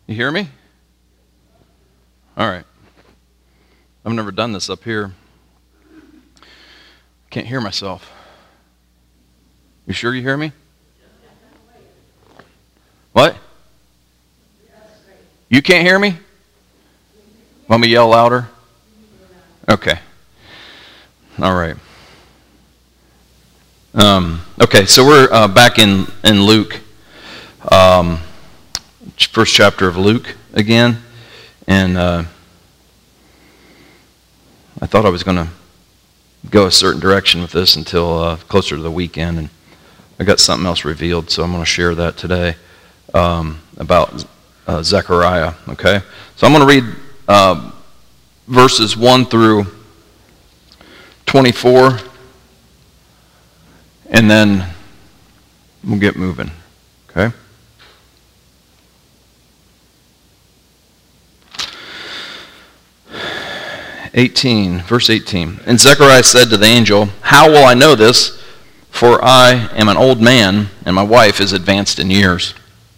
You hear me? All right. I've never done this up here. Can't hear myself. You sure you hear me? What? You can't hear me? Want me to yell louder? Okay. All right. Okay, so we're back in Luke, first chapter of Luke again, and I thought I was going to go a certain direction with this until closer to the weekend, and I got something else revealed, so I'm going to share that today about Zechariah. Okay, so I'm going to read verses 1 through 24. And then we'll get moving, okay? Verse 18. And Zechariah said to the angel, "How will I know this? For I am an old man, and my wife is advanced in years."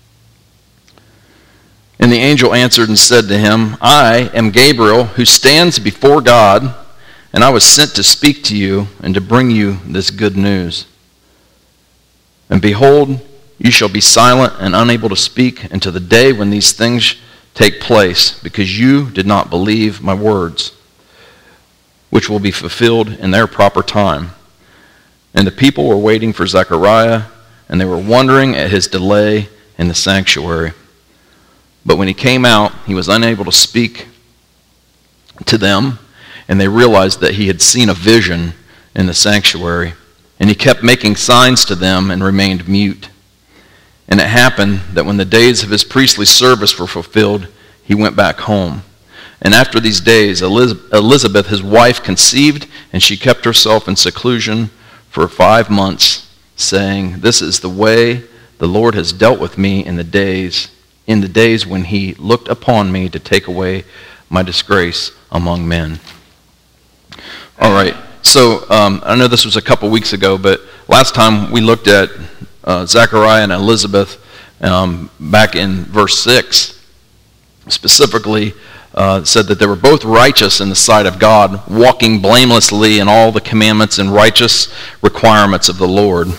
And the angel answered and said to him, "I am Gabriel, who stands before God, and I was sent to speak to you and to bring you this good news. And behold, you shall be silent and unable to speak until the day when these things take place, because you did not believe my words, which will be fulfilled in their proper time." And the people were waiting for Zechariah, and they were wondering at his delay in the sanctuary. But when he came out, he was unable to speak to them, and they realized that he had seen a vision in the sanctuary. And he kept making signs to them and remained mute. And it happened that when the days of his priestly service were fulfilled, he went back home. And after these days, Elizabeth, his wife, conceived, and she kept herself in seclusion for 5 months, saying, "This is the way the Lord has dealt with me in the days when he looked upon me to take away my disgrace among men." All right. So I know this was a couple weeks ago, but last time we looked at Zechariah and Elizabeth back in verse 6, specifically said that they were both righteous in the sight of God, walking blamelessly in all the commandments and righteous requirements of the Lord.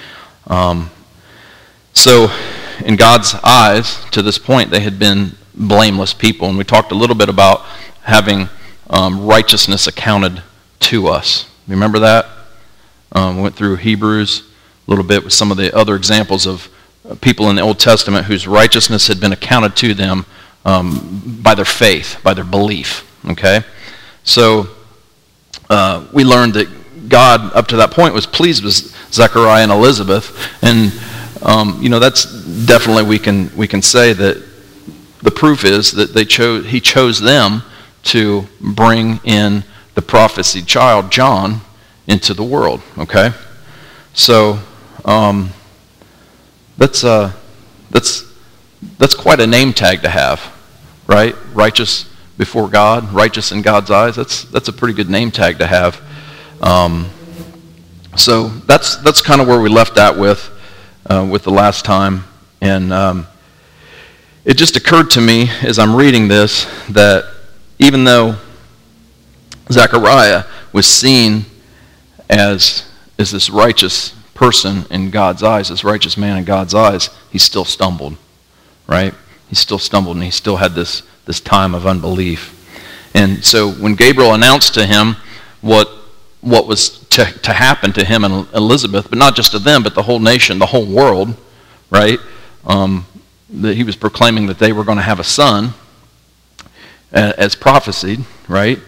So in God's eyes, to this point, they had been blameless people. And we talked a little bit about having righteousness accounted to us. Remember that? We went through Hebrews a little bit with some of the other examples of people in the Old Testament whose righteousness had been accounted to them by their faith, by their belief. Okay? So we learned that God, up to that point, was pleased with Zechariah and Elizabeth. And, that's definitely, we can say that the proof is that he chose them to bring in the prophesied child, John, into the world, okay? So, that's quite a name tag to have, right? Righteous before God, righteous in God's eyes. That's a pretty good name tag to have. So that's kind of where we left that with the last time. And it just occurred to me as I'm reading this that even though Zechariah was seen as this righteous person in God's eyes, this righteous man in God's eyes, he still stumbled, right? He still stumbled, and he still had this time of unbelief. And so when Gabriel announced to him what was to happen to him and Elizabeth, but not just to them, but the whole nation, the whole world, right? That he was proclaiming that they were going to have a son, as prophesied, right?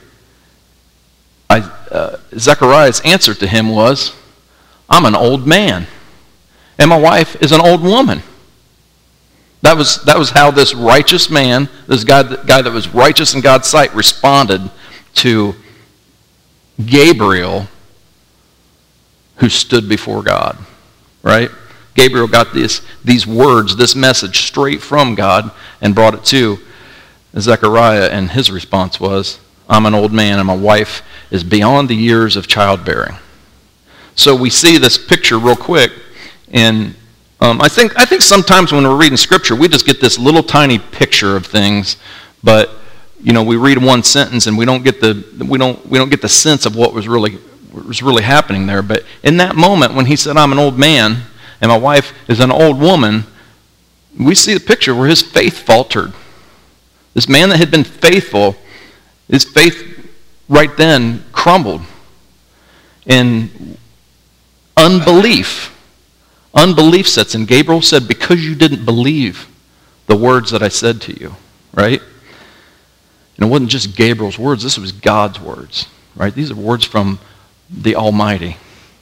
Zechariah's answer to him was, "I'm an old man, and my wife is an old woman." That was how this righteous man, this guy that was righteous in God's sight, responded to Gabriel, who stood before God, right? Gabriel got these words, this message straight from God, and brought it to Zechariah, and his response was, "I'm an old man, and my wife is beyond the years of childbearing." So we see this picture real quick in I think sometimes when we're reading Scripture, we just get this little tiny picture of things, but we read one sentence and we don't get the sense of what was really happening there. But in that moment, when he said, "I'm an old man and my wife is an old woman," we see the picture where his faith faltered. This man that had been faithful, his faith right then crumbled. And unbelief sets in. Gabriel said, "Because you didn't believe the words that I said to you," right? And it wasn't just Gabriel's words, this was God's words, right? These are words from the Almighty.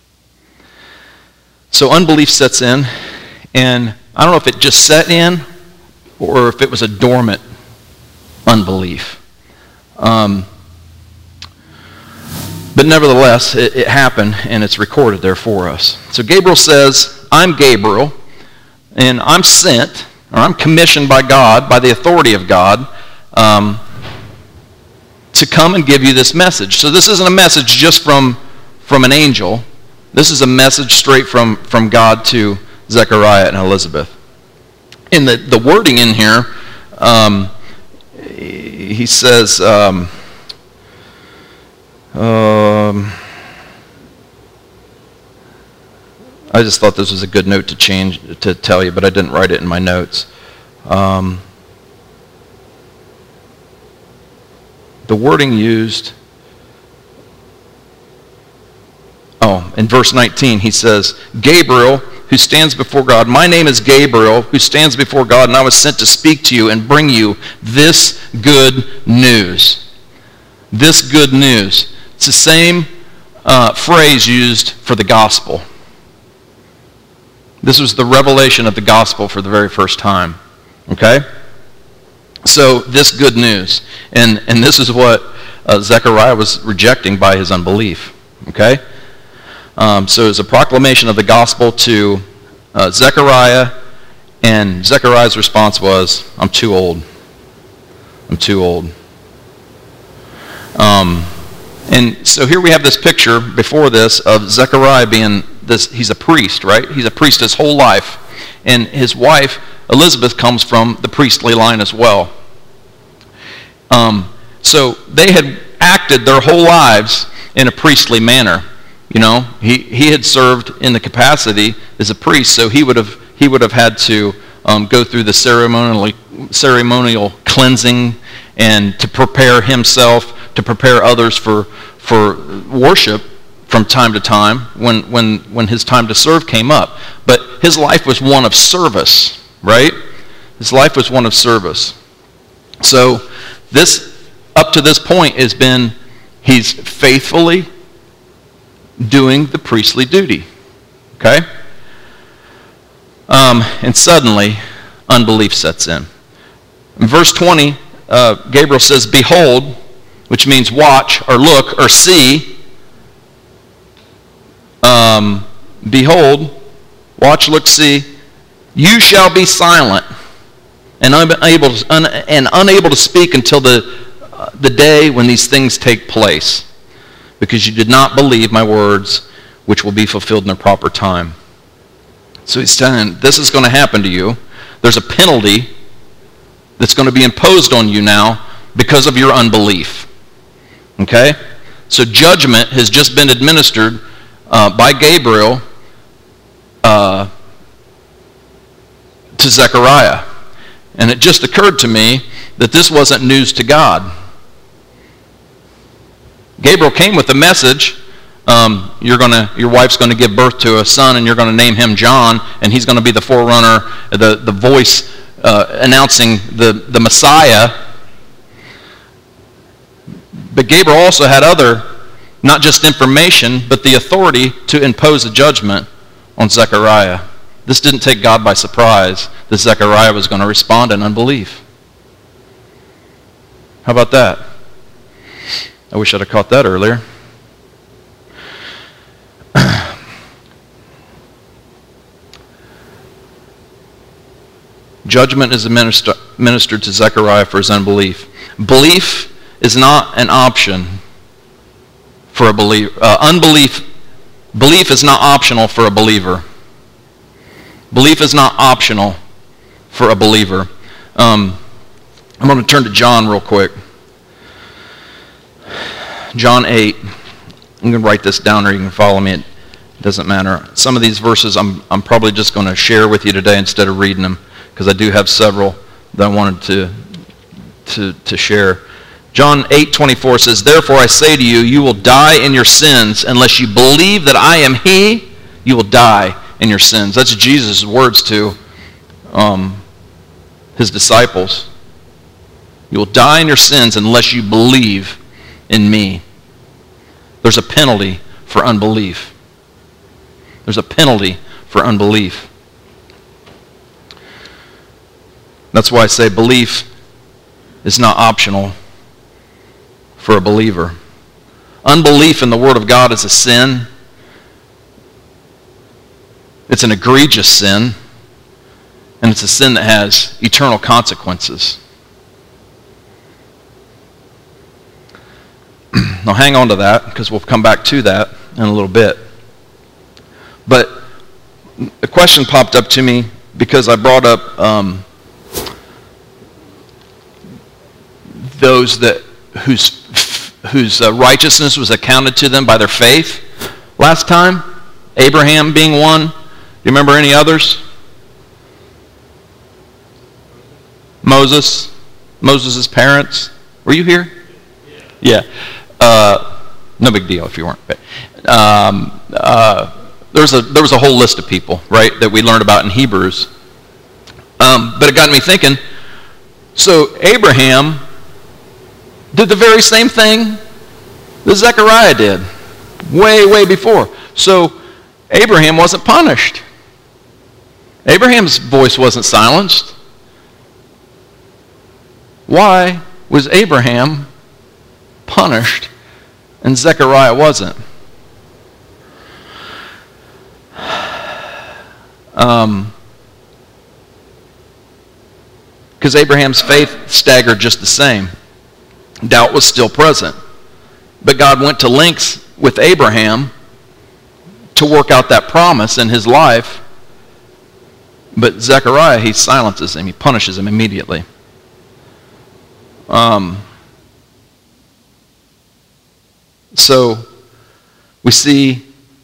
So unbelief sets in, and I don't know if it just set in or if it was a dormant unbelief. But nevertheless, it happened, and it's recorded there for us. So Gabriel says, "I'm Gabriel, and I'm sent, or I'm commissioned by God, by the authority of God, to come and give you this message." So this isn't a message just from an angel. This is a message straight from God to Zechariah and Elizabeth. And the wording in here, he says, I just thought this was a good note to tell you, but I didn't write it in my notes. The wording used, in verse 19, he says, "Gabriel, who stands before God, my name is Gabriel, who stands before God, and I was sent to speak to you and bring you this good news." This good news. It's the same phrase used for the gospel. This was the revelation of the gospel for the very first time. Okay? So this good news. And this is what Zechariah was rejecting by his unbelief. Okay? So it was a proclamation of the gospel to Zechariah, and Zechariah's response was, "I'm too old. I'm too old." And so here we have this picture before this of Zechariah being this, he's a priest, right? He's a priest his whole life. And his wife, Elizabeth, comes from the priestly line as well. So they had acted their whole lives in a priestly manner. He had served in the capacity as a priest, so he would have had to go through the ceremonial cleansing and to prepare himself, to prepare others for worship from time to time when his time to serve came up. But his life was one of service, right? His life was one of service. So this, up to this point, has been, he's faithfully doing the priestly duty. Okay? And suddenly, unbelief sets in. In verse 20, Gabriel says, "Behold," which means watch or look or see. "Behold, watch, look, see. You shall be silent and unable to speak until the day when these things take place, because you did not believe my words, which will be fulfilled in their proper time." So he's telling, this is going to happen to you. There's a penalty that's going to be imposed on you now because of your unbelief. Okay? So judgment has just been administered by Gabriel to Zechariah. And it just occurred to me that this wasn't news to God. Gabriel came with a message. Your wife's going to give birth to a son, and you're going to name him John, and he's going to be the forerunner, the voice announcing the Messiah. But Gabriel also had other, not just information, but the authority to impose a judgment on Zechariah. This didn't take God by surprise that Zechariah was going to respond in unbelief. How about that? I wish I'd have caught that earlier. Judgment is ministered to Zechariah for his unbelief. Belief is not an option for a believer. Belief is not optional for a believer. Belief is not optional for a believer. I'm going to turn to John real quick. John 8. I'm going to write this down or you can follow me. It doesn't matter. Some of these verses I'm probably just going to share with you today instead of reading them, because I do have several that I wanted to share. John 8:24 says, "Therefore I say to you, you will die in your sins unless you believe that I am He. You will die in your sins." That's Jesus' words to his disciples. You will die in your sins unless you believe in me. There's a penalty for unbelief. There's a penalty for unbelief. That's why I say belief is not optional for a believer. Unbelief in the Word of God is a sin. It's an egregious sin, and it's a sin that has eternal consequences. Now hang on to that, because we'll come back to that in a little bit. But a question popped up to me because I brought up those whose righteousness was accounted to them by their faith last time. Abraham being one. Do you remember any others? Moses' parents. Were you here? Yeah. No big deal if you weren't. But, there was a whole list of people, right, that we learned about in Hebrews. But it got me thinking. So Abraham did the very same thing that Zechariah did, way before. So Abraham wasn't punished. Abraham's voice wasn't silenced. Why was Abraham punished and Zechariah wasn't? Because Abraham's faith staggered just the same. Doubt was still present. But God went to lengths with Abraham to work out that promise in his life. But Zechariah, he silences him. He punishes him immediately. So we see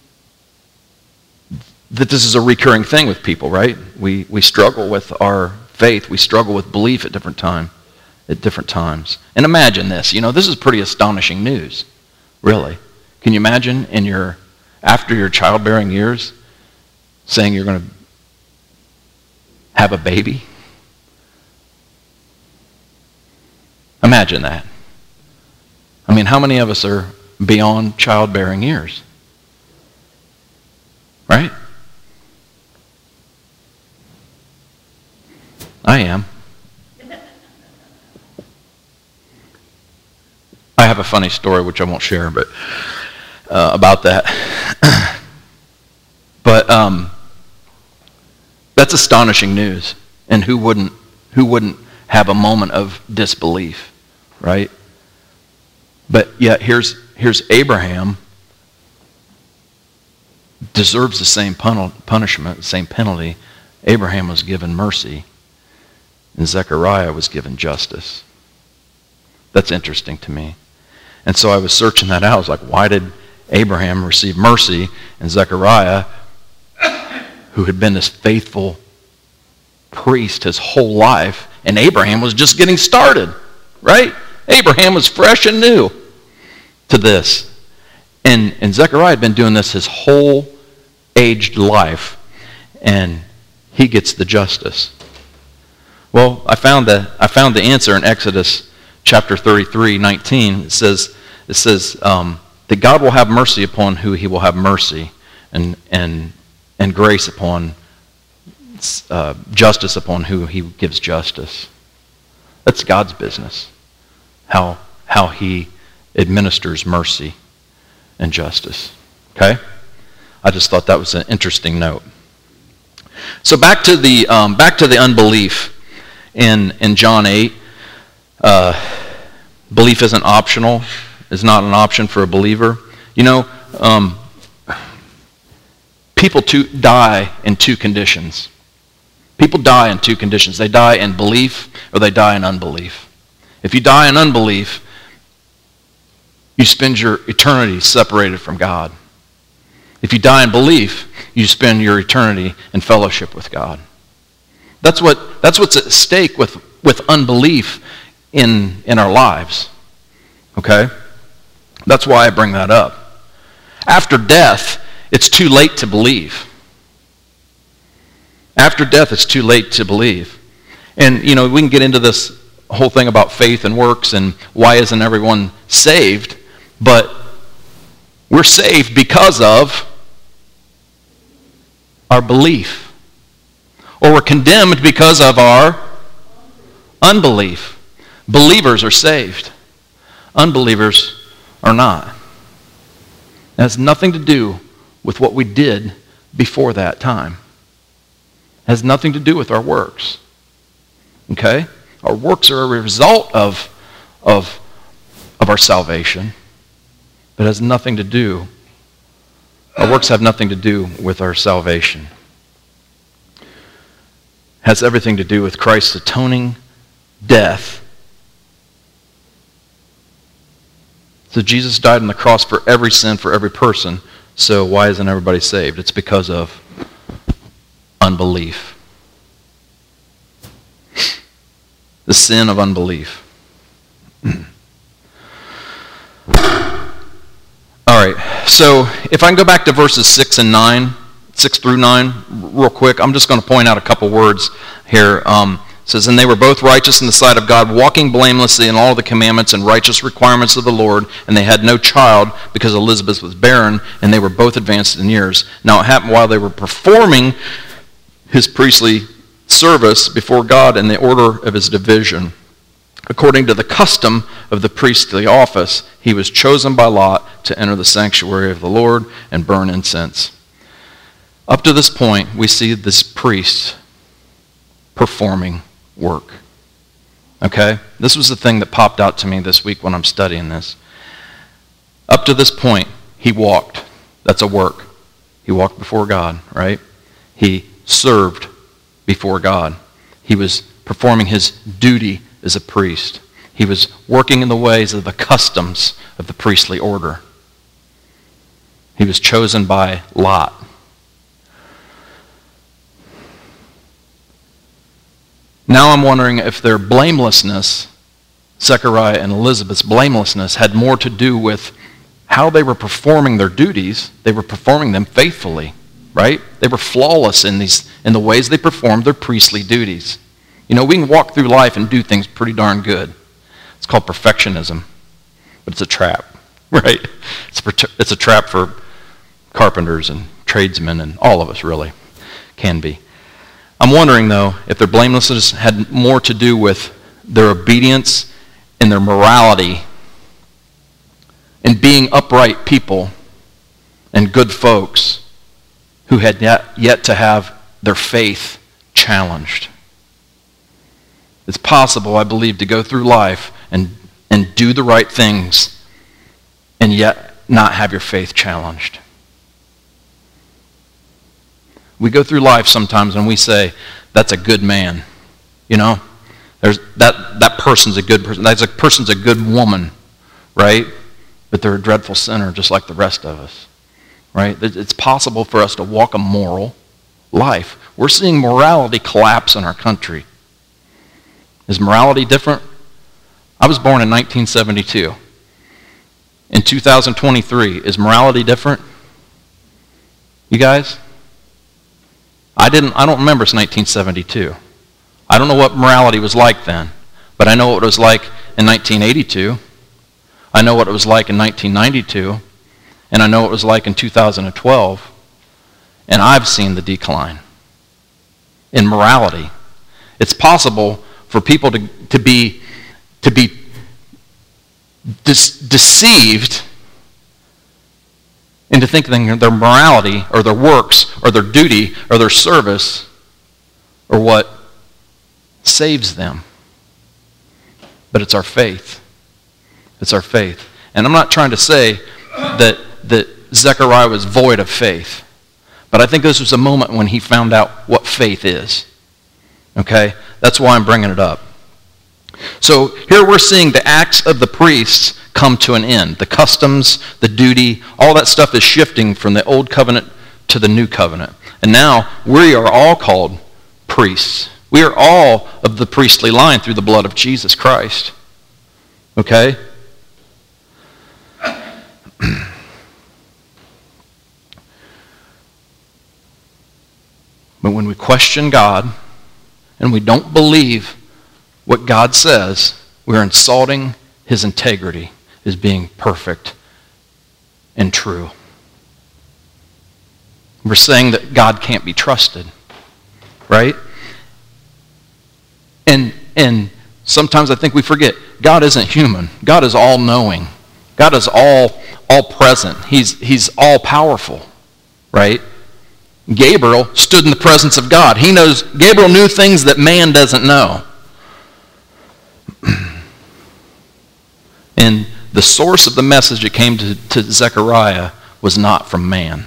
that this is a recurring thing with people, right? We struggle with our faith. We struggle with belief at different times. And imagine this. This is pretty astonishing news, really. Can you imagine after your childbearing years saying you're going to have a baby? Imagine that. I mean, how many of us are beyond childbearing years? Right? I am. I have a funny story, which I won't share, but about that. But that's astonishing news. And who wouldn't have a moment of disbelief, right? But yet here's Abraham, deserves the same punishment, the same penalty. Abraham was given mercy, and Zechariah was given justice. That's interesting to me. And so I was searching that out. I was like, why did Abraham receive mercy and Zechariah, who had been this faithful priest his whole life, and Abraham was just getting started, right? Abraham was fresh and new to this. And Zechariah had been doing this his whole aged life, and he gets the justice. Well, I found the answer in Exodus chapter 33:19. It says that God will have mercy upon who He will have mercy, and grace upon justice upon who He gives justice. That's God's business. How He administers mercy and justice. Okay? I just thought that was an interesting note. So back to the unbelief in John 8. Belief isn't optional. Is not an option for a believer. People die in two conditions. People die in two conditions. They die in belief or they die in unbelief. If you die in unbelief, you spend your eternity separated from God. If you die in belief, you spend your eternity in fellowship with God. That's what's at stake with unbelief in our lives. Okay? That's why I bring that up. After death, it's too late to believe. After death, it's too late to believe. And, we can get into this whole thing about faith and works and why isn't everyone saved, but we're saved because of our belief. Or we're condemned because of our unbelief. Believers are saved. Unbelievers are not. It has nothing to do with what we did before that time. It has nothing to do with our works. Okay? Our works are a result of our salvation, but it has nothing to do, our works have nothing to do with our salvation. It has everything to do with Christ's atoning death. So Jesus died on the cross for every sin, for every person. So why isn't everybody saved? It's because of unbelief. The sin of unbelief. All right, so if I can go back to verses 6 through 9, real quick, I'm just going to point out a couple words here. It says, and they were both righteous in the sight of God, walking blamelessly in all the commandments and righteous requirements of the Lord, and they had no child because Elizabeth was barren, and they were both advanced in years. Now it happened while they were performing his priestly service before God in the order of his division. According to the custom of the priestly office, he was chosen by lot to enter the sanctuary of the Lord and burn incense. Up to this point, we see this priest performing work. Okay? This was the thing that popped out to me this week when I'm studying this. Up to this point, he walked. That's a work. He walked before God, right? He served before God. He was performing his duty as a priest. He was working in the ways of the customs of the priestly order. He was chosen by lot. Now I'm wondering if their blamelessness, Zechariah and Elizabeth's blamelessness, had more to do with how they were performing their duties. They were performing them faithfully, right? They were flawless in the ways they performed their priestly duties. We can walk through life and do things pretty darn good. It's called perfectionism, but it's a trap, right? It's a trap for carpenters and tradesmen and all of us, really, can be. I'm wondering, though, if their blamelessness had more to do with their obedience and their morality and being upright people and good folks who had yet to have their faith challenged. It's possible, I believe, to go through life and do the right things and yet not have your faith challenged. We go through life sometimes and we say, that's a good man. There's that person's a good person. That person's a good woman, right? But they're a dreadful sinner just like the rest of us, right? It's possible for us to walk a moral life. We're seeing morality collapse in our country. Is morality different? I was born in 1972. In 2023, is morality different? You guys? I don't remember 1972. I don't know what morality was like then, but I know what it was like in 1982. I know what it was like in 1992, and I know what it was like in 2012, and I've seen the decline in morality. It's possible for people to be deceived into thinking their morality or their works or their duty or their service or what saves them. But it's our faith. It's our faith. And I'm not trying to say that Zechariah was void of faith, but I think this was a moment when he found out what faith is. Okay? That's why I'm bringing it up. So here we're seeing the acts of the priests come to an end. The customs, the duty, all that stuff is shifting from the old covenant to the new covenant. And now we are all called priests. We are all of the priestly line through the blood of Jesus Christ. Okay? But when we question God and we don't believe what God says, we're insulting his integrity as being perfect and true. We're saying that God can't be trusted, right? And sometimes I think we forget, God isn't human. God is all-knowing. God is all present. He's all-powerful, right? Gabriel stood in the presence of God. Gabriel knew things that man doesn't know. And the source of the message that came to Zechariah was not from man,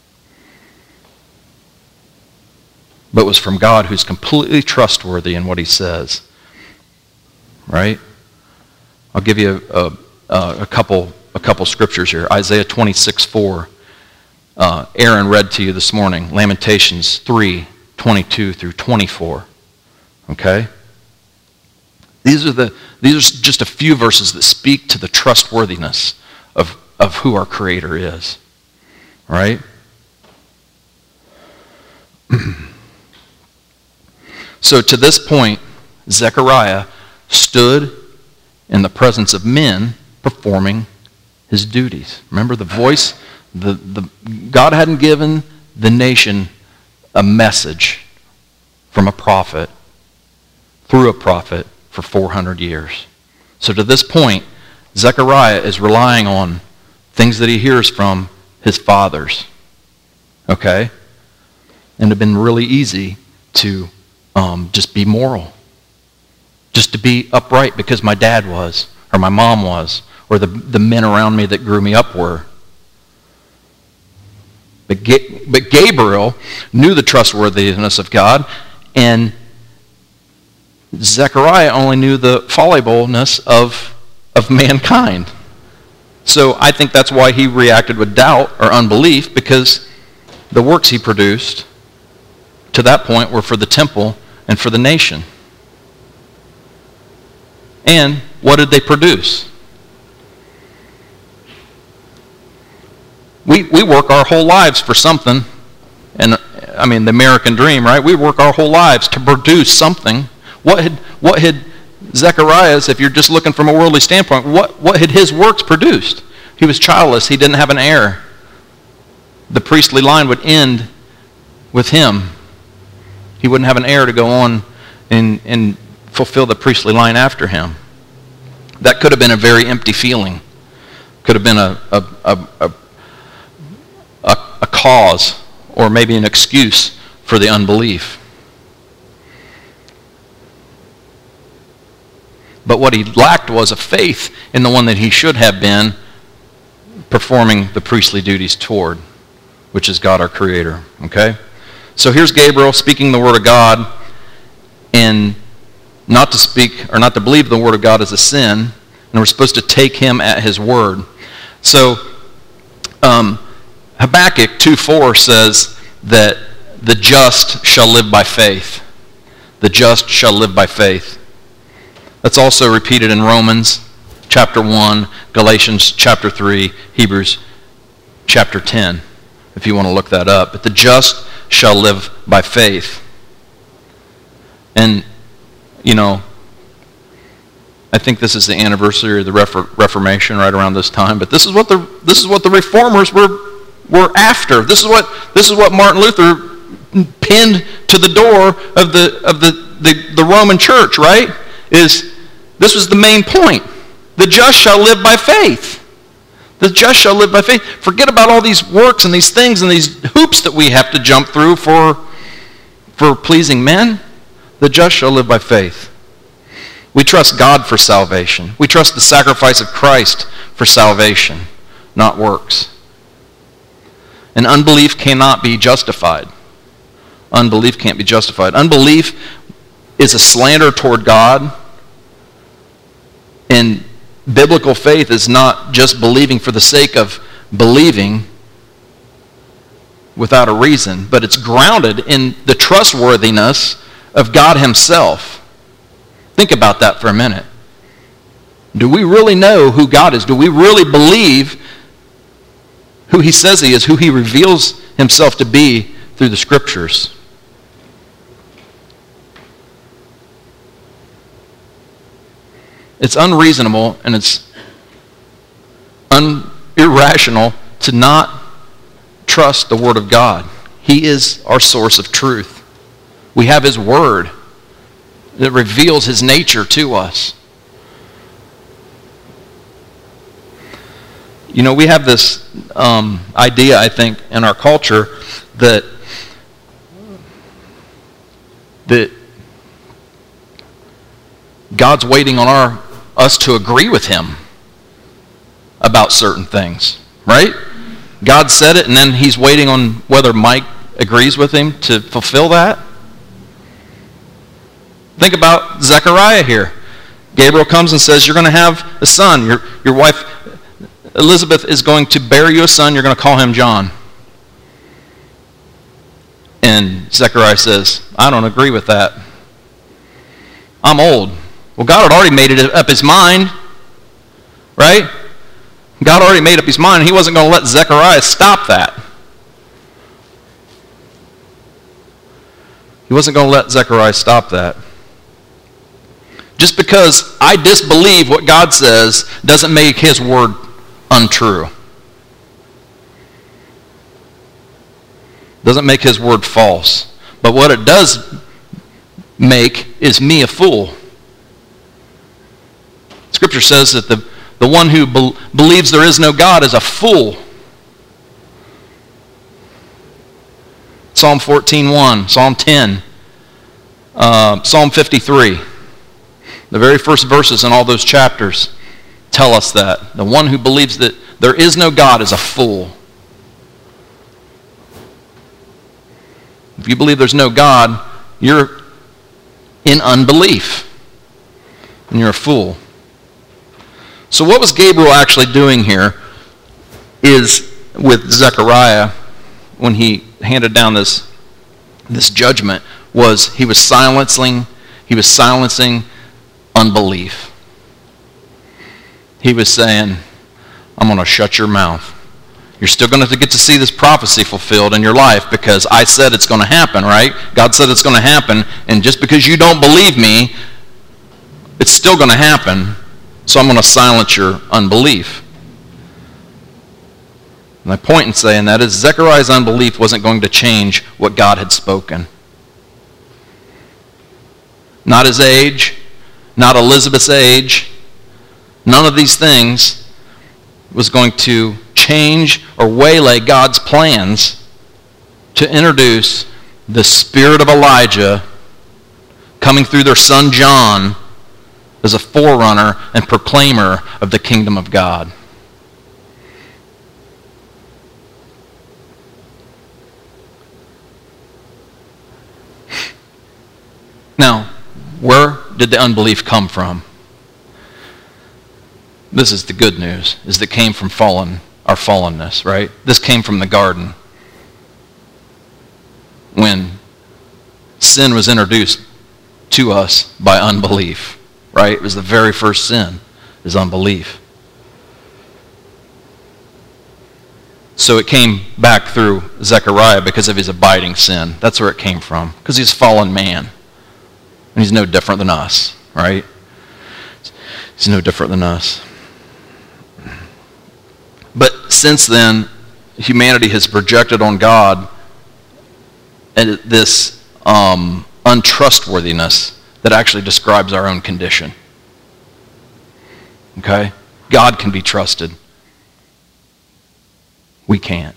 but was from God, who's completely trustworthy in what he says. Right? I'll give you a couple scriptures here. Isaiah 26:4. Aaron read to you this morning. Lamentations 3:22 through 24. Okay? These are just a few verses that speak to the trustworthiness of who our Creator is. Right? So to this point, Zechariah stood in the presence of men performing his duties. Remember the voice? God hadn't given the nation a message from a prophet, through a prophet, for 400 years. So to this point, Zechariah is relying on things that he hears from his fathers. Okay? And it had been really easy to just be moral. Just to be upright because my dad was, or my mom was, or the men around me that grew me up were. But Gabriel knew the trustworthiness of God, and Zechariah only knew the fallibleness of mankind. So I think that's why he reacted with doubt or unbelief, because the works he produced to that point were for the temple and for the nation. And what did they produce? We work our whole lives for something. And I mean, the American dream, right? We work our whole lives to produce something. What had Zechariah's, if you're just looking from a worldly standpoint, what had his works produced? He was childless. He didn't have an heir. The priestly line would end with him. He wouldn't have an heir to go on and fulfill the priestly line after him. That could have been a very empty feeling. Could have been a cause, or maybe an excuse for the unbelief. But what he lacked was a faith in the one that he should have been performing the priestly duties toward, which is God our Creator. Okay? So here's Gabriel speaking the Word of God, and not to speak or not to believe the Word of God is a sin, and we're supposed to take him at his word. So Habakkuk 2:4 says that the just shall live by faith. The just shall live by faith. That's also repeated in Romans chapter 1, Galatians chapter 3, Hebrews chapter 10, if you want to look that up. But the just shall live by faith. And, you know, I think this is the anniversary of the Reformation right around this time, but this is what the reformers were after. This is what Martin Luther pinned to the door of the Roman Church, right? This was the main point. The just shall live by faith. The just shall live by faith. Forget about all these works and these things and these hoops that we have to jump through for pleasing men. The just shall live by faith. We trust God for salvation. We trust the sacrifice of Christ for salvation, not works. And unbelief cannot be justified. Unbelief can't be justified. Unbelief is a slander toward God. And biblical faith is not just believing for the sake of believing without a reason, but it's grounded in the trustworthiness of God himself. Think about that for a minute. Do we really know who God is? Do we really believe who he says he is, who he reveals himself to be through the scriptures? It's unreasonable and it's irrational to not trust the Word of God. He is our source of truth. We have his Word that reveals his nature to us. You know, we have this idea, I think, in our culture that God's waiting on us to agree with him about certain things, right? God said it, and then he's waiting on whether Mike agrees with him to fulfill that. Think about Zechariah here. Gabriel comes and says, you're going to have a son. Your wife Elizabeth is going to bear you a son. You're going to call him John. And Zechariah says, I don't agree with that. I'm old. Well, God had already made up his mind, right? God already made up his mind. He wasn't going to let Zechariah stop that. He wasn't going to let Zechariah stop that. Just because I disbelieve what God says doesn't make his word untrue. Doesn't make his word false. But what it does make is me a fool. Scripture says that the one who believes there is no God is a fool. Psalm 14:1, Psalm 10, Psalm 53. The very first verses in all those chapters tell us that. The one who believes that there is no God is a fool. If you believe there's no God, you're in unbelief. And you're a fool. So what was Gabriel actually doing here is with Zechariah when he handed down this judgment was he was silencing unbelief. He was saying, I'm going to shut your mouth. You're still going to get to see this prophecy fulfilled in your life because I said it's going to happen, right? God said it's going to happen, and just because you don't believe me, it's still going to happen, so I'm going to silence your unbelief. My point in saying that is Zechariah's unbelief wasn't going to change what God had spoken. Not his age, not Elizabeth's age, none of these things was going to change or waylay God's plans to introduce the spirit of Elijah coming through their son John as a forerunner and proclaimer of the kingdom of God. Now, where did the unbelief come from? This is the good news, is that it came from our fallenness, right? This came from the garden. When sin was introduced to us by unbelief, right? It was the very first sin, is unbelief. So it came back through Zechariah because of his abiding sin. That's where it came from, because he's a fallen man. And he's no different than us, right? He's no different than us. But since then, humanity has projected on God this untrustworthiness that actually describes our own condition. Okay? God can be trusted. We can't.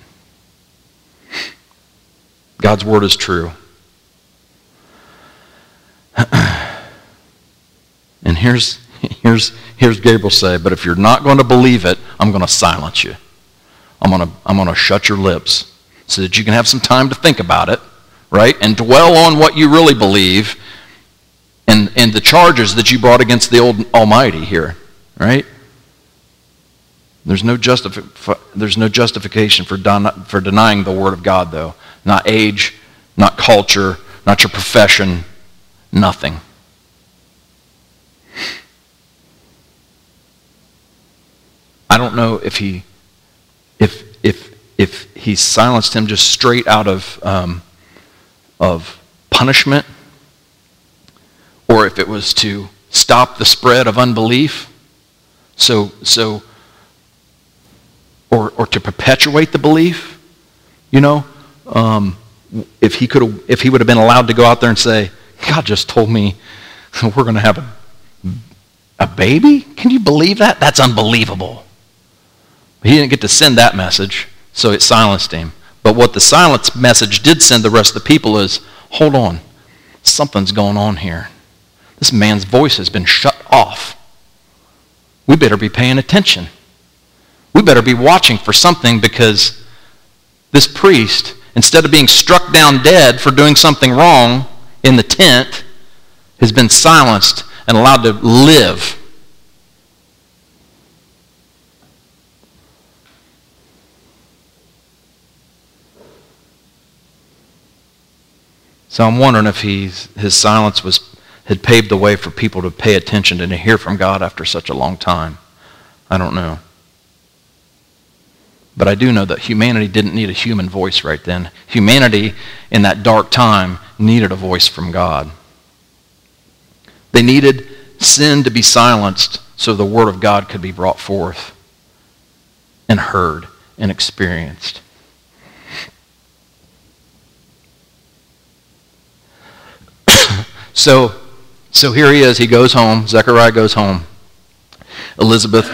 God's word is true. And here's Gabriel say, but if you're not going to believe it, I'm going to silence you. I'm going to shut your lips so that you can have some time to think about it, right? And dwell on what you really believe and the charges that you brought against the old Almighty here, right? There's no justification for denying the Word of God, though. Not age, not culture, not your profession, nothing. I don't know if he silenced him just straight out of punishment, or if it was to stop the spread of unbelief, or to perpetuate the belief. If he would have been allowed to go out there and say, God just told me we're going to have a baby? Can you believe that? That's unbelievable. He didn't get to send that message, so it silenced him. But what the silence message did send the rest of the people is, hold on, something's going on here. This man's voice has been shut off. We better be paying attention. We better be watching for something, because this priest, instead of being struck down dead for doing something wrong in the tent, has been silenced and allowed to live. So I'm wondering if his silence had paved the way for people to pay attention and to hear from God after such a long time. I don't know. But I do know that humanity didn't need a human voice right then. Humanity in that dark time needed a voice from God. They needed sin to be silenced so the Word of God could be brought forth and heard and experienced. So here he is. He goes home. Zechariah goes home. Elizabeth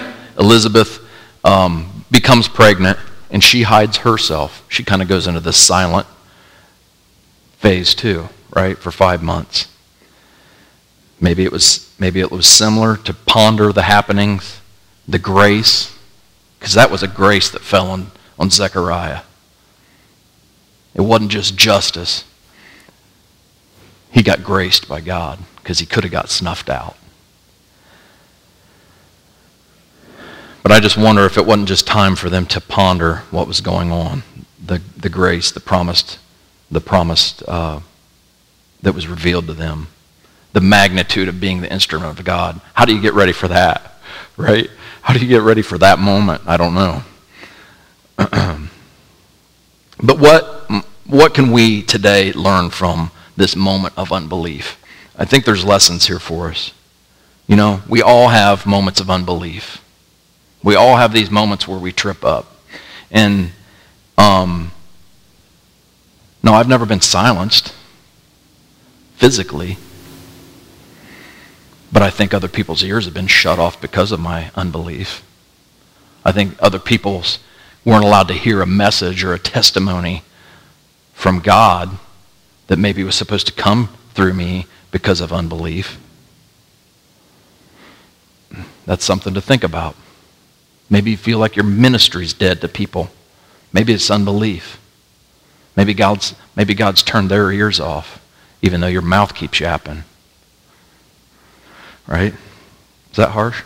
becomes pregnant, and she hides herself. She kind of goes into this silent phase too, right, for 5 months. Maybe it was similar to ponder the happenings, the grace, because that was a grace that fell on Zechariah. It wasn't just justice. He got graced by God because he could have got snuffed out. But I just wonder if it wasn't just time for them to ponder what was going on, the grace, the promised that was revealed to them, the magnitude of being the instrument of God. How do you get ready for that, right? How do you get ready for that moment? I don't know. But what can we today learn from this moment of unbelief? I think there's lessons here for us. We all have moments of unbelief. We all have these moments where we trip up. And no, I've never been silenced physically, but I think other people's ears have been shut off because of my unbelief. I think other people's weren't allowed to hear a message or a testimony from God that maybe was supposed to come through me because of unbelief. That's something to think about. Maybe you feel like your ministry's dead to people. Maybe it's unbelief. Maybe God's turned their ears off, even though your mouth keeps yapping. Right? Is that harsh?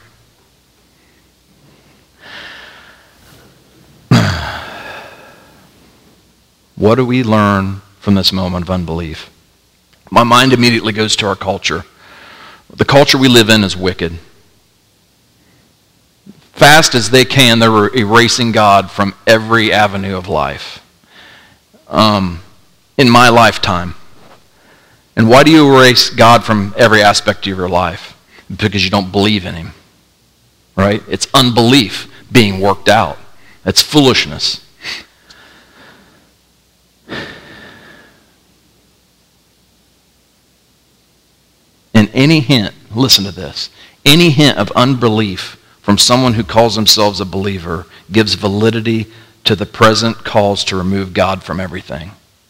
What do we learn from this moment of unbelief? My mind immediately goes to our culture. The culture we live in is wicked. Fast as they can, they're erasing God from every avenue of life. In my lifetime. And why do you erase God from every aspect of your life? Because you don't believe in him. Right? It's unbelief being worked out. That's foolishness. And any hint, listen to this, any hint of unbelief from someone who calls themselves a believer gives validity to the present calls to remove God from everything.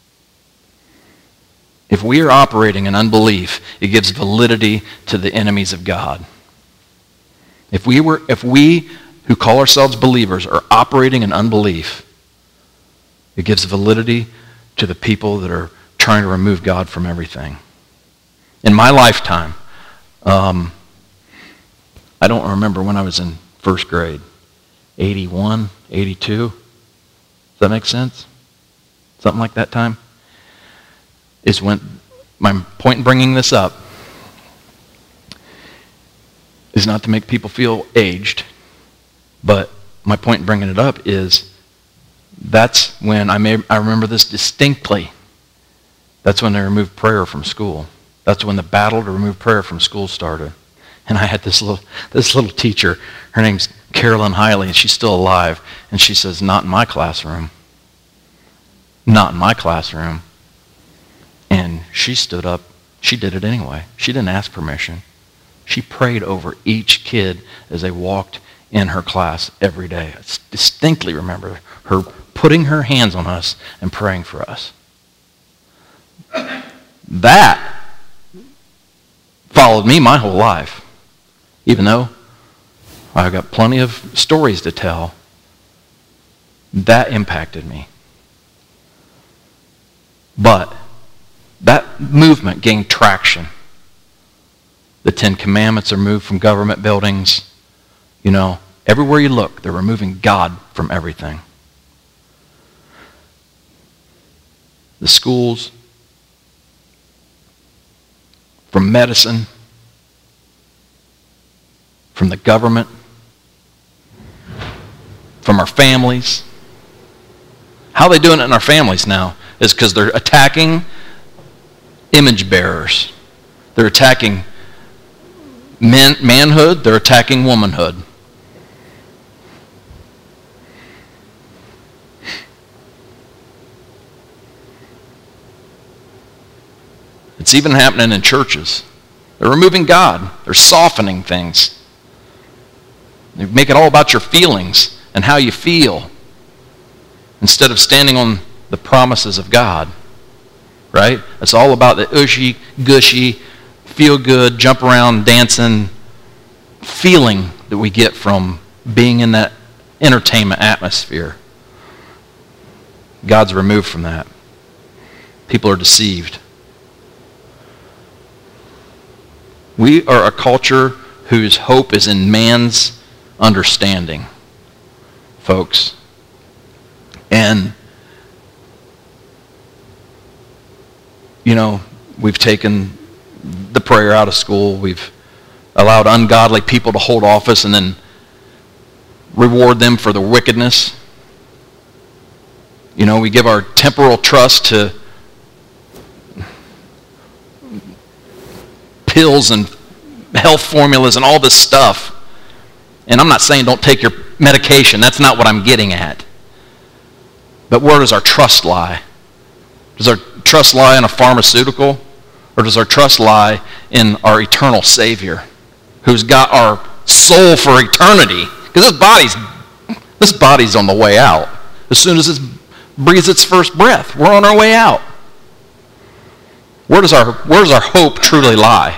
If we are operating in unbelief, it gives validity to the enemies of God. If we who call ourselves believers are operating in unbelief, it gives validity to the people that are trying to remove God from everything. In my lifetime, I don't remember when I was in first grade. 81, 82. Does that make sense? Something like that time? Is when, my point in bringing this up is not to make people feel aged, but my point in bringing it up is that's when I remember this distinctly. That's when they removed prayer from school. That's when the battle to remove prayer from school started. And I had this little teacher. Her name's Carolyn Hiley, and she's still alive. And she says, "Not in my classroom. Not in my classroom." And she stood up. She did it anyway. She didn't ask permission. She prayed over each kid as they walked in her class every day. I distinctly remember her putting her hands on us and praying for us. That followed me my whole life. Even though I've got plenty of stories to tell, that impacted me. But that movement gained traction. The 10 Commandments are moved from government buildings. You know, everywhere you look, they're removing God from everything. The schools, from medicine, from the government, from our families. How are they doing it in our families now is because they're attacking image bearers. They're attacking manhood. They're attacking womanhood. It's even happening in churches. They're removing God. They're softening things. They make it all about your feelings and how you feel instead of standing on the promises of God. Right? It's all about the ushy, gushy, feel good, jump around, dancing feeling that we get from being in that entertainment atmosphere. God's removed from that. People are deceived. We are a culture whose hope is in man's understanding, folks. And, you know, we've taken the prayer out of school. We've allowed ungodly people to hold office and then reward them for their wickedness. You know, we give our temporal trust to pills and health formulas and all this stuff. And I'm not saying don't take your medication. That's not what I'm getting at. But where does our trust lie? Does our trust lie in a pharmaceutical? Or does our trust lie in our eternal Savior who's got our soul for eternity? Because this body's on the way out. As soon as it breathes its first breath, we're on our way out. Where does our hope truly lie?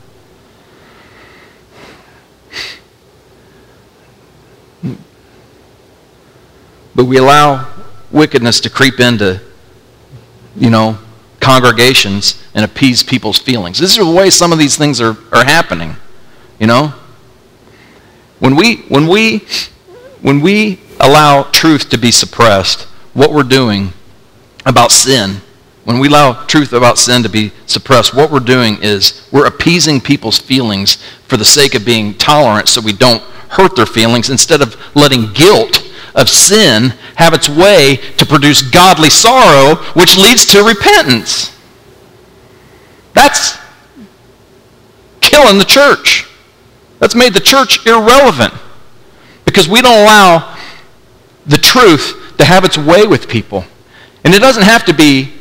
But we allow wickedness to creep into, you know, congregations and appease people's feelings. This is the way some of these things are happening, you know? When we allow truth to be suppressed, what we're doing about sin, when we allow truth about sin to be suppressed, what we're doing is we're appeasing people's feelings for the sake of being tolerant so we don't hurt their feelings instead of letting guilt of sin have its way to produce godly sorrow, which leads to repentance. That's killing the church. That's made the church irrelevant because we don't allow the truth to have its way with people. And it doesn't have to be,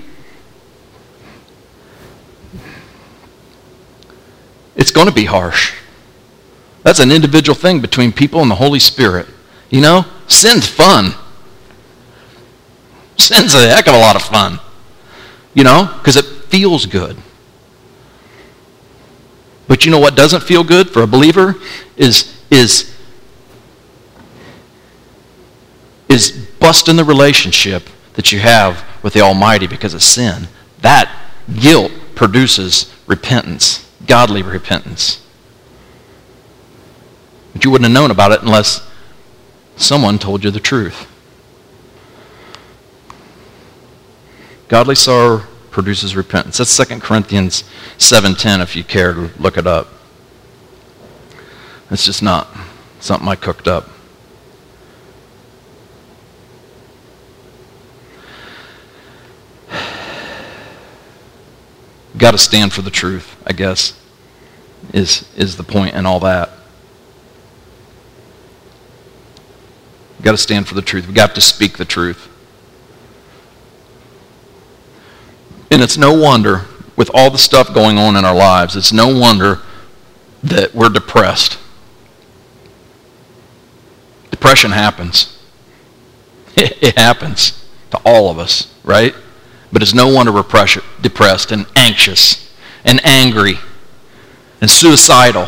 it's going to be harsh. That's an individual thing between people and the Holy Spirit. You know, sin's fun. Sin's a heck of a lot of fun. You know, because it feels good. But you know what doesn't feel good for a believer is busting the relationship that you have with the Almighty because of sin. That guilt produces repentance, godly repentance. But you wouldn't have known about it unless someone told you the truth. Godly sorrow produces repentance. That's 2 Corinthians 7:10 if you care to look it up. It's just not something I cooked up. Got to stand for the truth, I guess, is the point in all that. Got to stand for the truth. We got to speak the truth. And it's no wonder, with all the stuff going on in our lives, it's no wonder that we're depressed. Depression happens. It happens to all of us, right? But it's no wonder we're depressed and anxious and angry and suicidal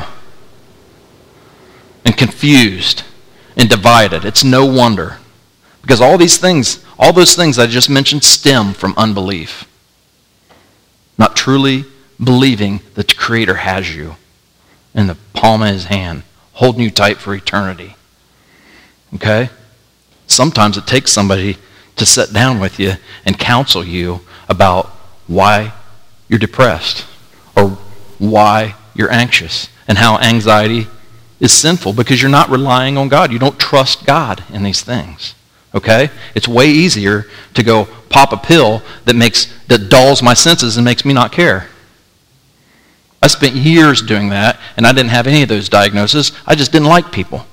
and confused and divided. It's no wonder. Because all those things I just mentioned stem from unbelief. Not truly believing that the Creator has you in the palm of His hand, holding you tight for eternity. Okay? Sometimes it takes somebody to sit down with you and counsel you about why you're depressed or why you're anxious and how anxiety is sinful because you're not relying on God. You don't trust God in these things. Okay? It's way easier to go pop a pill that dulls my senses and makes me not care. I spent years doing that, and I didn't have any of those diagnoses. I just didn't like people.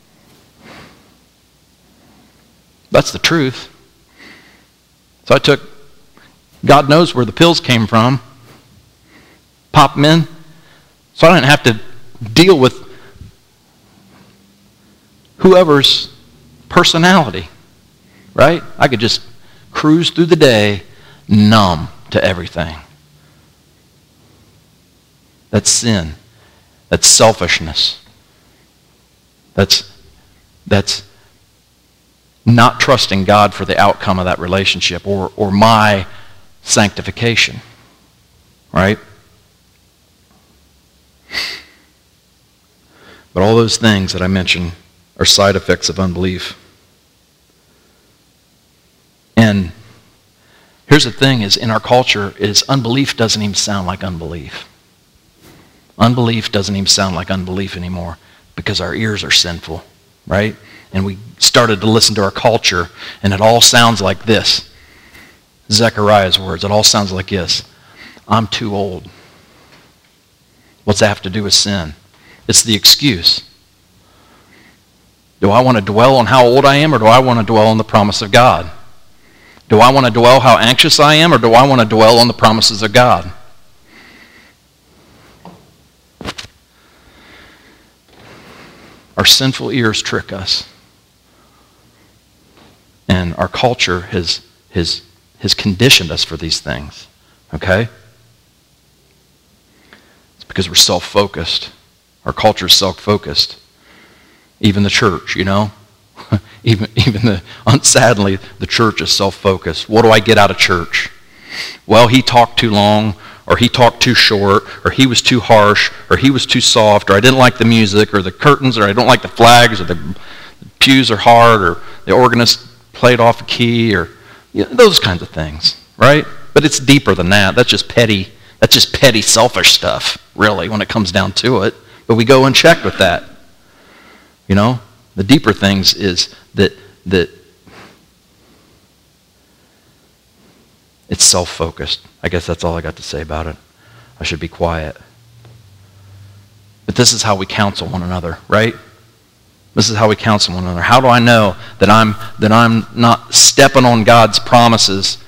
That's the truth. So I took, God knows where the pills came from, popped them in, so I didn't have to deal with whoever's personality, right? I could just cruise through the day numb to everything. That's sin. That's selfishness. That's not trusting God for the outcome of that relationship or my sanctification, right? But all those things that I mentioned are side effects of unbelief. And here's the thing is in our culture is unbelief doesn't even sound like unbelief. Unbelief doesn't even sound like unbelief anymore because our ears are sinful, right? And we started to listen to our culture, and it all sounds like this. Zechariah's words, it all sounds like this. I'm too old. What's that have to do with sin? It's the excuse. Do I want to dwell on how old I am, or do I want to dwell on the promise of God? Do I want to dwell how anxious I am, or do I want to dwell on the promises of God? Our sinful ears trick us. And our culture has conditioned us for these things. Okay? It's because we're self-focused. Our culture is self-focused. Even the church, you know? Sadly, the church is self-focused. What do I get out of church? Well, he talked too long, or he talked too short, or he was too harsh, or he was too soft, or I didn't like the music, or the curtains, or I don't like the flags, or the pews are hard, or the organist played off a key, or those kinds of things, right? But it's deeper than that. That's just petty, selfish stuff, really, when it comes down to it. But we go unchecked with that. You know? The deeper things is that it's self-focused. I guess that's all I got to say about it. I should be quiet. But this is how we counsel one another, right? This is how we counsel one another. How do I know that I'm not stepping on God's promises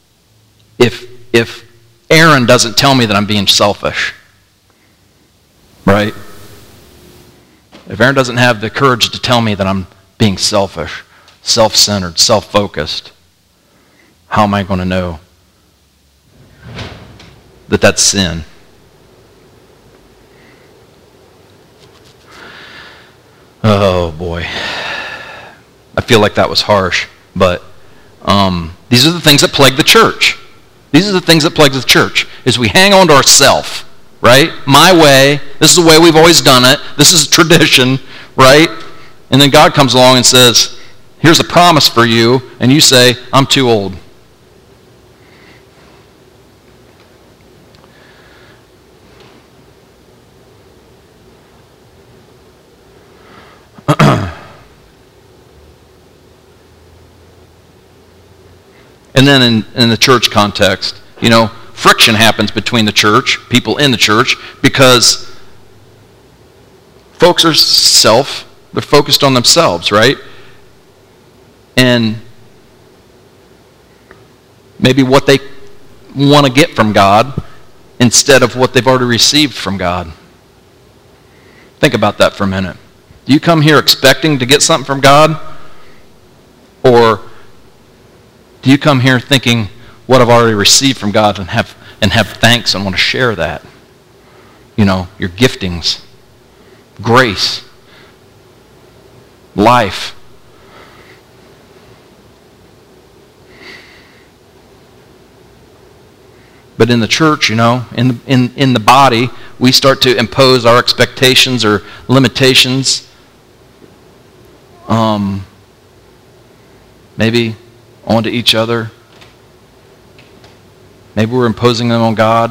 if Aaron doesn't tell me that I'm being selfish? Right? If Aaron doesn't have the courage to tell me that I'm being selfish, self-centered, self-focused, how am I going to know that that's sin? Oh boy. I feel like that was harsh, but these are the things that plague the church. These are the things that plague the church, is we hang on to ourself, right? My way. This is the way we've always done it. This is tradition, right? And then God comes along and says, here's a promise for you, and you say, I'm too old. And then in the church context, friction happens between the church, people in the church, because folks are they're focused on themselves, right? And maybe what they want to get from God instead of what they've already received from God. Think about that for a minute. Do you come here expecting to get something from God? Or do you come here thinking what I've already received from God and have thanks and want to share that? Your giftings, grace, life. But in the church, in the body, we start to impose our expectations or limitations. Maybe onto each other. Maybe we're imposing them on God.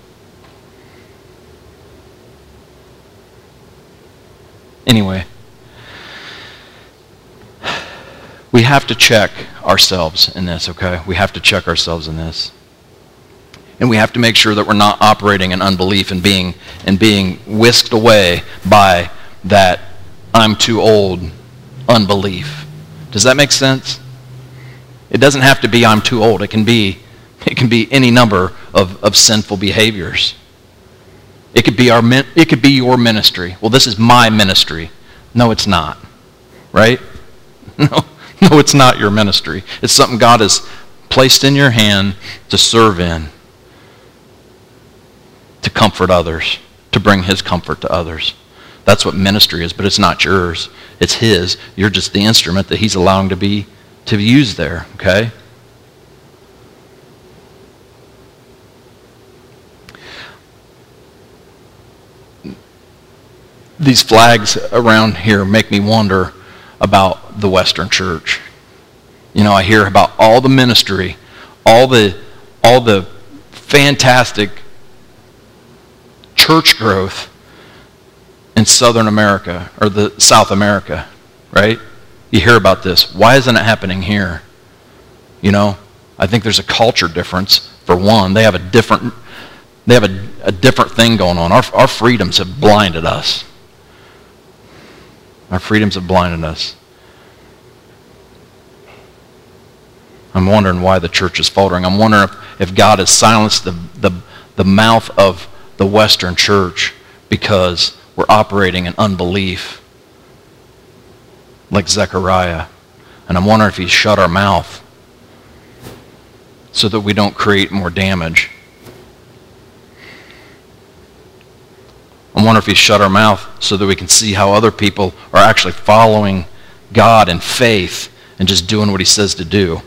Anyway, we have to check ourselves in this, okay? We have to check ourselves in this. And we have to make sure that we're not operating in unbelief and being whisked away by that I'm too old unbelief. Does that make sense? It doesn't have to be I'm too old. It can be any number of sinful behaviors. It could be your ministry. Well, this is my ministry. No, it's not. Right? No, it's not your ministry. It's something God has placed in your hand to serve in, to comfort others, to bring his comfort to others. That's what ministry is, but it's not yours. It's his. You're just the instrument that he's allowing to be used there, okay? These flags around here make me wonder about the Western church. I hear about all the ministry, all the fantastic church growth in Southern America or the South America, right? You hear about this. Why isn't it happening here? I think there's a culture difference. For one, they have a different thing going on. Our freedoms have blinded us. Our freedoms have blinded us. I'm wondering why the church is faltering. I'm wondering if God has silenced the mouth of the Western church because we're operating in unbelief, like Zechariah. And I'm wondering if he's shut our mouth so that we don't create more damage. I wonder if he's shut our mouth so that we can see how other people are actually following God in faith and just doing what he says to do.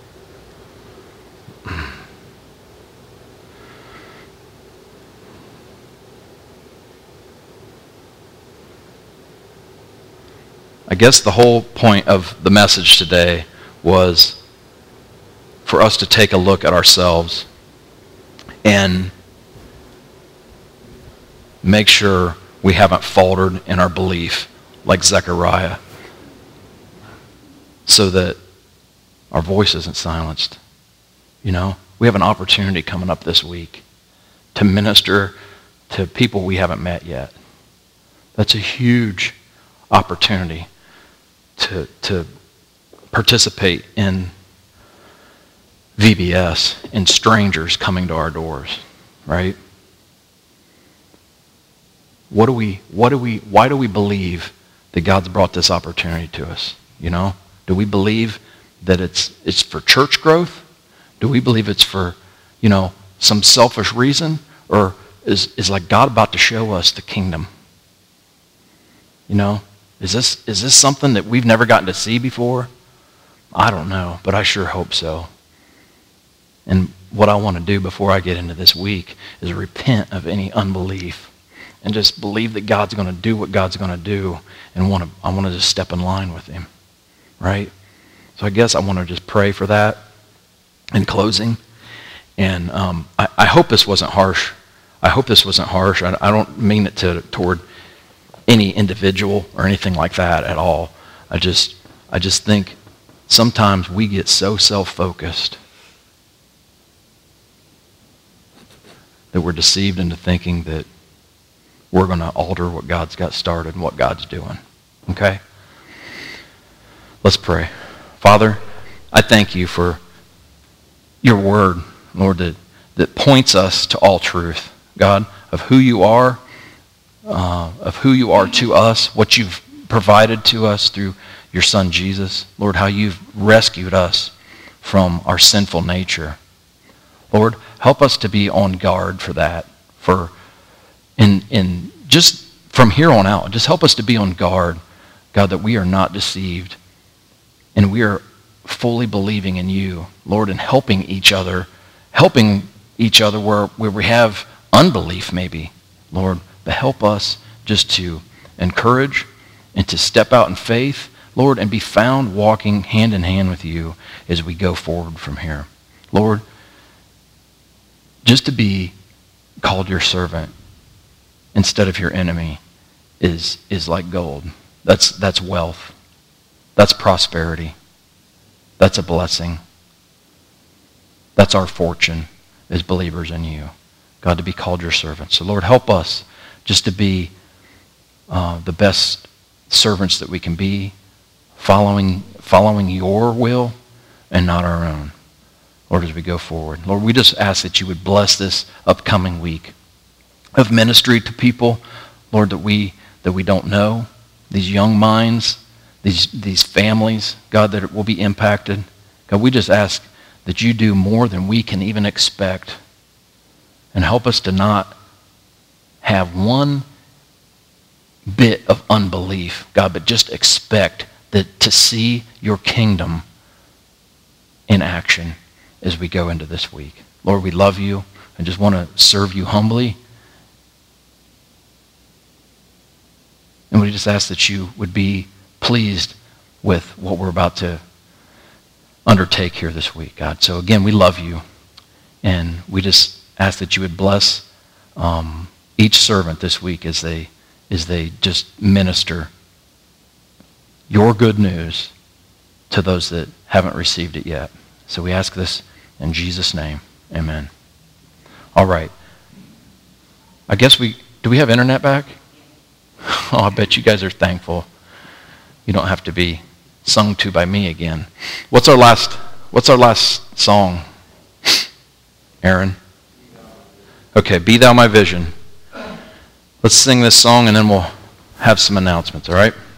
I guess the whole point of the message today was for us to take a look at ourselves and make sure we haven't faltered in our belief like Zechariah, so that our voice isn't silenced. We have an opportunity coming up this week to minister to people we haven't met yet. That's a huge opportunity to participate in VBS and strangers coming to our doors, right? Why do we believe that God's brought this opportunity to us? Do we believe that it's for church growth? Do we believe it's for, some selfish reason? Or is like God about to show us the kingdom? Is this something that we've never gotten to see before? I don't know, but I sure hope so. And what I want to do before I get into this week is repent of any unbelief and just believe that God's going to do what God's going to do, and I want to just step in line with him, right? So I guess I want to just pray for that in closing. And I hope this wasn't harsh. I hope this wasn't harsh. I don't mean it toward any individual or anything like that at all. I just think sometimes we get so self-focused that we're deceived into thinking that we're going to alter what God's got started and what God's doing. Okay? Let's pray. Father, I thank you for your word, Lord, that points us to all truth, God, of who you are to us, what you've provided to us through your Son Jesus. Lord, how you've rescued us from our sinful nature. Lord, help us to be on guard for that, in just from here on out, just help us to be on guard, God, that we are not deceived and we are fully believing in you, Lord, and helping each other where we have unbelief maybe, Lord, but help us just to encourage and to step out in faith, Lord, and be found walking hand in hand with you as we go forward from here. Lord, just to be called your servant instead of your enemy is like gold. That's wealth. That's prosperity. That's a blessing. That's our fortune as believers in you. God, to be called your servant. So Lord, help us just to be the best servants that we can be, following your will and not our own. Lord, as we go forward. Lord, we just ask that you would bless this upcoming week of ministry to people, Lord, that we don't know, these young minds, these families, God, that will be impacted. God, we just ask that you do more than we can even expect, and help us to not have one bit of unbelief, God, but just expect to see your kingdom in action as we go into this week. Lord, we love you and just want to serve you humbly. And we just ask that you would be pleased with what we're about to undertake here this week, God. So again, we love you. And we just ask that you would bless each servant this week as they just minister your good news to those that haven't received it yet. So we ask this in Jesus' name. Amen. All right. I guess do we have internet back? Oh, I bet you guys are thankful. You don't have to be sung to by me again. What's our last song, Aaron? Okay, Be Thou My Vision. Let's sing this song and then we'll have some announcements, all right?